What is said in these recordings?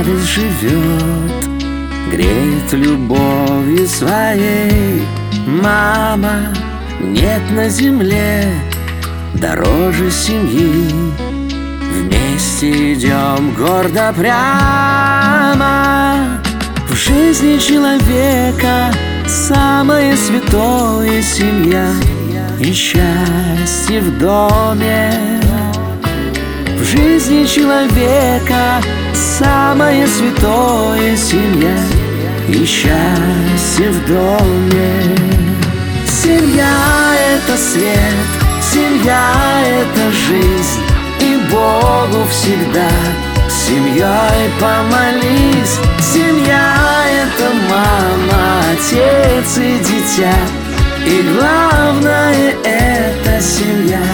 радость живет, греет любовью своей. Мама, нет на земле дороже семьи. Вместе идем гордо прямо. В жизни человека самое святое — семья и счастье в доме. В жизни человека самое святое — семья и счастье в доме. Семья — это свет, семья — это жизнь, и Богу всегда семьей помолись. Семья — это мама, отец и дитя, и главное — это семья.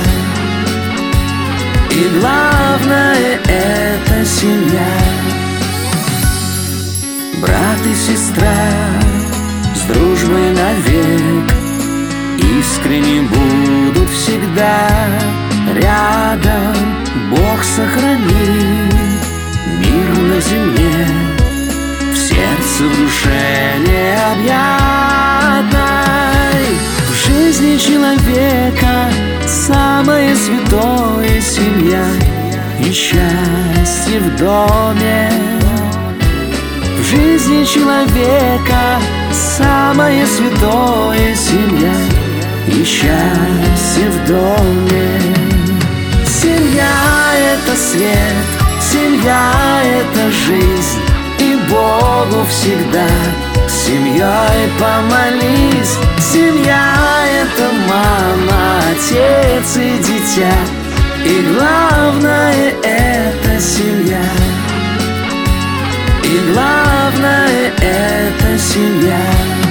И главное — это семья. Брат и сестра с дружбой навек искренне будут всегда рядом. Бог сохрани мир на земле, в сердце, в душе необъятной. В жизни человека самое святое — семья и счастье в доме. В жизни человека самое святое — семья и счастье в доме. Семья — это свет, семья — это жизнь, и Богу всегда семьей помолись. Семья — это мама, отец и дитя, и главное — это семья. И главное — это семья.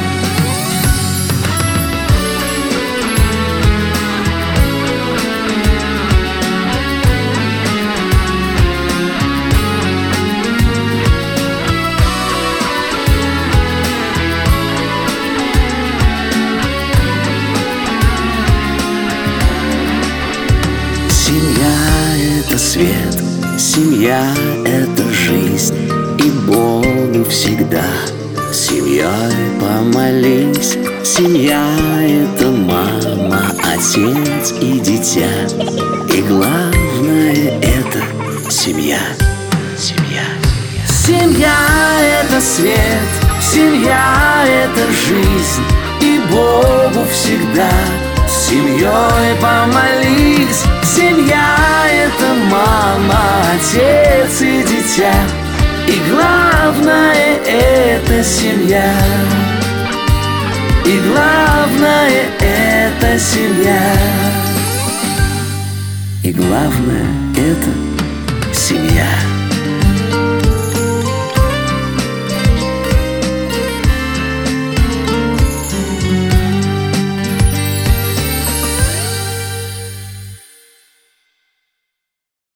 Семья — это свет, семья — это жизнь, и Богу всегда семьей помолись. Семья — это мама, отец и дитя, и главное — это семья. Семья. Семья — это свет, семья — это жизнь, и Богу всегда семьей помолись. Семья — это мама, отец и дитя, и главное — это семья. И главное — это семья. И главное — это семья.